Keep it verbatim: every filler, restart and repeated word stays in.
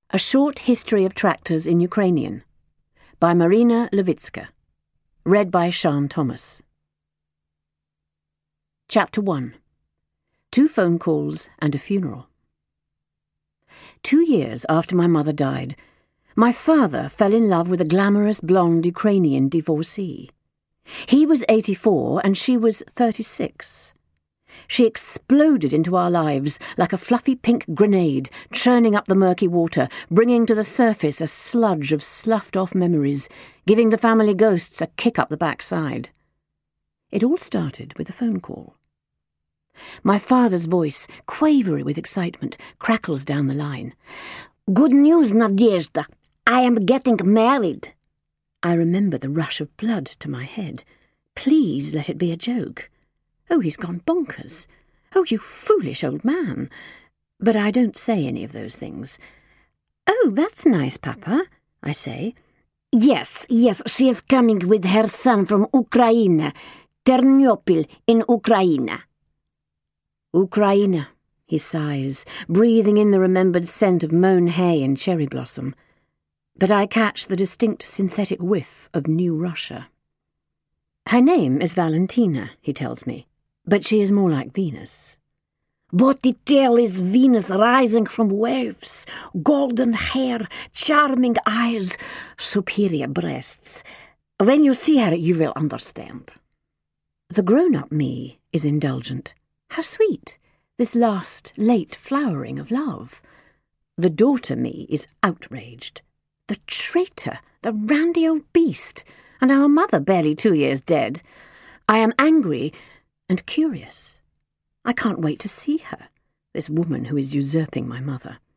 A Short History of Tractors in Ukrainian by Marina Levitska. Read by Sian Thomas. Chapter one. Two Phone Calls and a Funeral. Two years after my mother died, my father fell in love with a glamorous blonde Ukrainian divorcee. He was eighty-four and she was thirty-six. She exploded into our lives like a fluffy pink grenade, churning up the murky water, bringing to the surface a sludge of sloughed-off memories, giving the family ghosts a kick up the backside. It all started with a phone call. My father's voice, quavery with excitement, crackles down the line. "Good news, Nadezhda. I am getting married." I remember the rush of blood to my head. Please let it be a joke. Oh, he's gone bonkers. Oh, you foolish old man. But I don't say any of those things. "Oh, that's nice, Papa," I say. "Yes, yes, she is coming with her son from Ukraine, Ternopil in Ukraine." Ukraine, he sighs, breathing in the remembered scent of mown hay and cherry blossom. But I catch the distinct synthetic whiff of New Russia. Her name is Valentina, he tells me, but she is more like Venus. "But the tale is Venus rising from waves, golden hair, charming eyes, superior breasts. When you see her, you will understand." The grown-up me is indulgent. How sweet, this last late flowering of love. The daughter me is outraged. The traitor, the randy old beast, and our mother barely two years dead. I am angry and curious. I can't wait to see her, this woman who is usurping my mother.